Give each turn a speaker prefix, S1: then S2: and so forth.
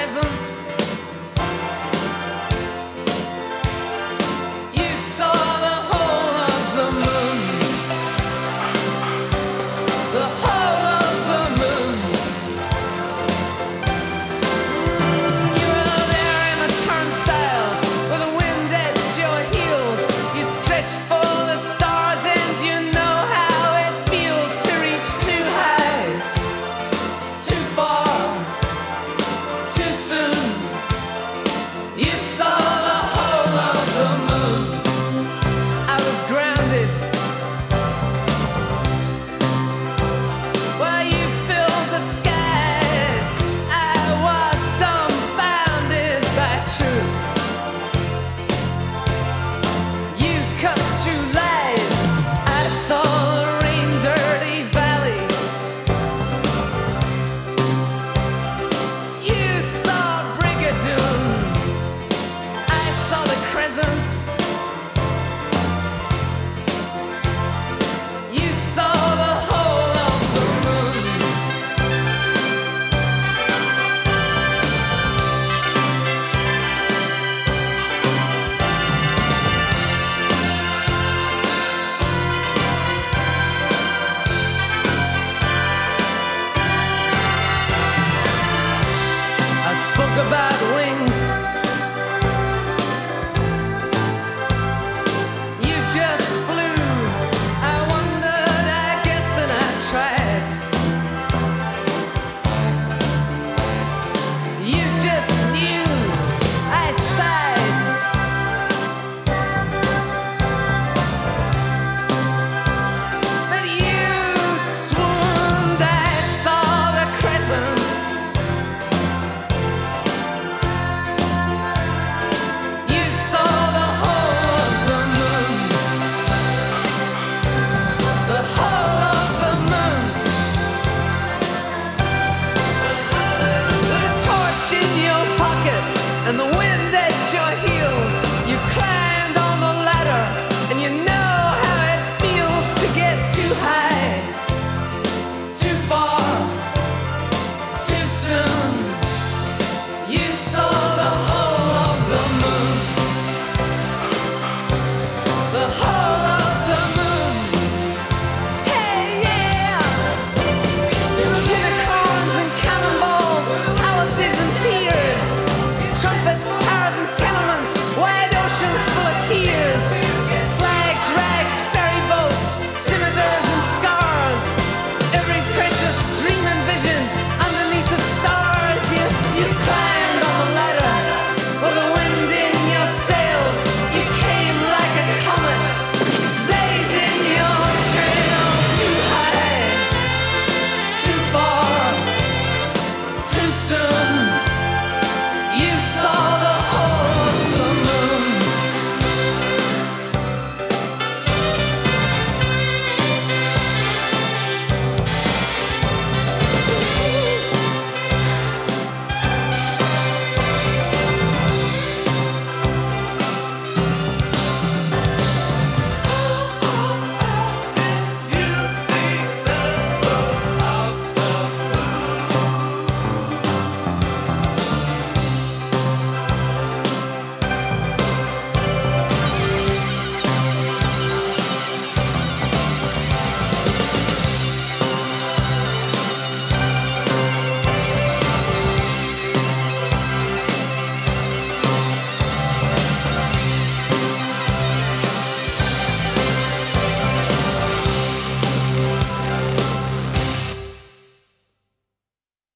S1: present. You saw the whole of the moon, the whole of the moon. You were there in the turnstiles with the wind at your heels. You stretched for the stars and you know how it feels to reach too high, too far, too soon. You saw the whole of the moon. I was grounded while you filled the skies. I was dumbfounded by truth. You cut through lies. I saw the rain-dirty valley. You saw Brigadoon. I saw the crescent. You saw the whole of the moon. I spoke about wings. You just flew. I wondered, I guess then I tried. You just knew. I sighed. But you swooned. I saw the crescent. You saw the whole of the moon, the whole of the moon. With a torch in your pocket and the